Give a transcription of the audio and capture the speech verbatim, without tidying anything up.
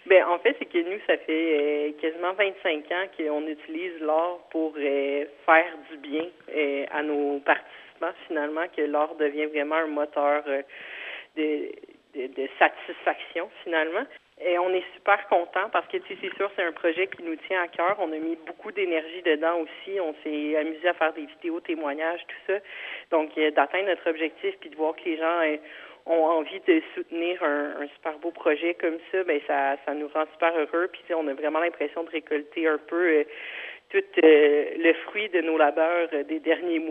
Ben en fait, c'est que nous, ça fait euh, quasiment vingt-cinq ans qu'on utilise l'art pour euh, faire du bien euh, à nos participants, finalement, que l'art devient vraiment un moteur euh, de, de, de satisfaction, finalement. Et on est super content parce que, tu sais, c'est sûr, c'est un projet qui nous tient à cœur. On a mis beaucoup d'énergie dedans aussi. On s'est amusé à faire des vidéos, témoignages, tout ça. Donc, euh, d'atteindre notre objectif puis de voir que les gens euh, ont envie de soutenir un, un super beau projet comme ça, ben ça, ça nous rend super heureux. Puis, tu sais, on a vraiment l'impression de récolter un peu euh, tout euh, le fruit de nos labeurs euh, des derniers mois.